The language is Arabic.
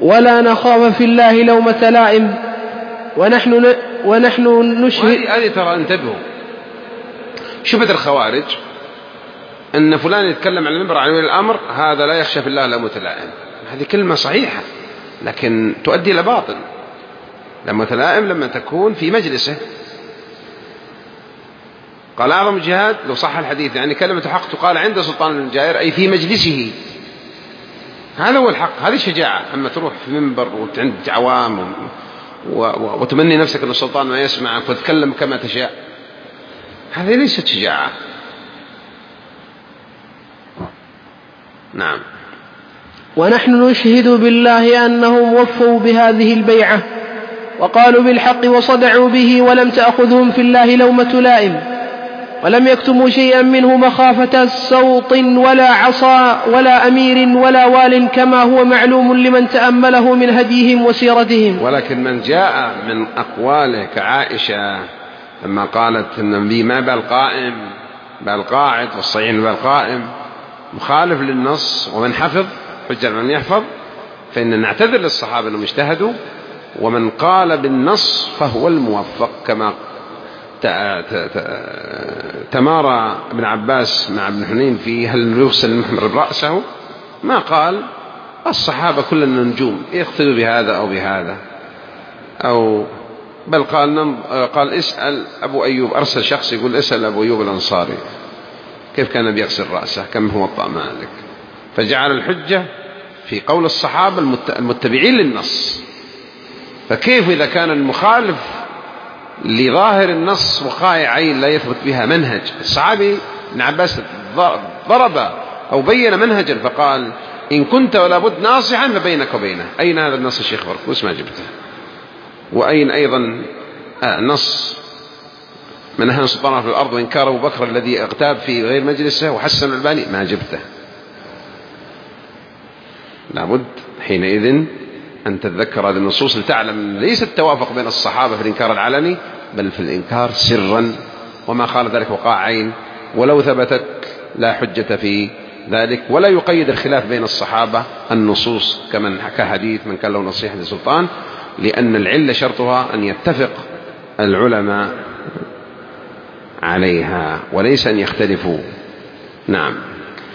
ولا نخاف في الله لومة لائم، ونحن نشهد. هذه ترى انتبهوا، شبهة الخوارج أن فلان يتكلم على المنبر عن ولي الأمر هذا لا يخشى في الله لومة لائم، هذه كلمة صحيحة لكن تؤدي إلى باطل. لومة لائم لما تكون في مجلسه. قال أعظم الجهاد لو صح الحديث يعني كلمة حق تقال عند سلطان الجائر أي في مجلسه، هذا هو الحق، هذه شجاعة. أما تروح في منبر وعند عوام وتمني نفسك أن السلطان ما يسمعك وتتكلم كما تشاء، هذه ليست شجاعة. نعم. ونحن نشهد بالله أنهم وفوا بهذه البيعة وقالوا بالحق وصدعوا به، ولم تأخذهم في الله لومة لائم، ولم يكتموا شيئا منه مخافة سوط ولا عصا ولا أمير ولا وال، كما هو معلوم لمن تأمله من هديهم وسيرتهم. ولكن من جاء من أقواله كعائشة لما قالت إن النبي ما بالقائم بالقاعد والصعين بالقائم مخالف للنص، ومن حفظ حجة من يحفظ، فإن نعتذر للصحابة أنهم اجتهدوا، ومن قال بالنص فهو الموفق. كما تمارى ابن عباس مع ابن حنين في هل يغسل المحمر رأسه، ما قال الصحابة كلنا نجوم يقتدوا بهذا أو بهذا، أو بل قال اسأل أبو أيوب، أرسل شخص يقول اسأل أبو أيوب الأنصاري كيف كان بيغسل رأسه كم هو وطأ مالك، فجعل الحجة في قول الصحابة المتبعين للنص. فكيف إذا كان المخالف لظاهر النص وقائع عين لا يثبت بها منهج؟ الصحابي ابن عباس ضرب أو بين منهجا فقال إن كنت ولا بد ناصحا فبينك وبينه. أين هذا النص الشيخ بركوس؟ ما جبته. وأين أيضا نص من أهان سلطانه في الأرض وإنكار أبو بكر الذي اغتاب في غير مجلسه وحسن الألباني؟ ما جبته. لابد حينئذ أن تتذكر هذه النصوص لتعلم ليس التوافق بين الصحابة في الإنكار العلني بل في الإنكار سرا، وما خال ذلك وقاع عين، ولو ثبتت لا حجة في ذلك. ولا يقيد الخلاف بين الصحابة النصوص كمن حكى حديث من كان له نصيحة للسلطان، لأن العلة شرطها أن يتفق العلماء عليها وليس أن يختلفوا. نعم.